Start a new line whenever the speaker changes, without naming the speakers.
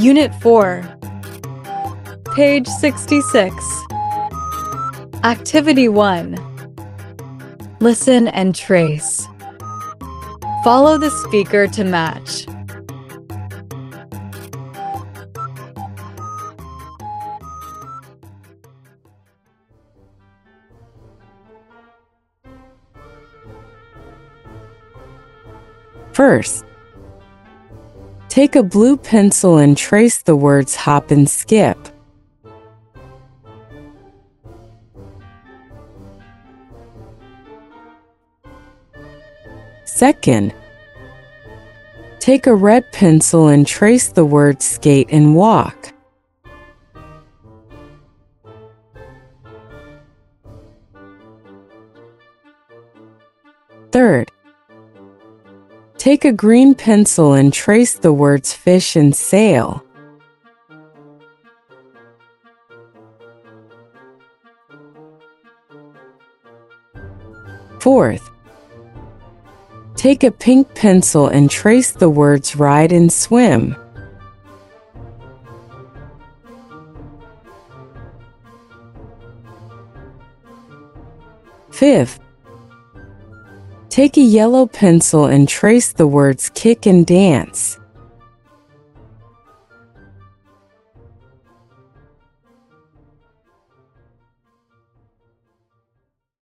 Unit 4, page 66. Activity 1. Listen and trace. Follow the speaker to match.
First, take a blue pencil and trace the words hop and skip. Second, take a red pencil and trace the words skate and walk. Third, take a green pencil and trace the words fish and sail. Fourth, take a pink pencil and trace the words ride and swim. Fifth, take a yellow pencil and trace the words kick and dance.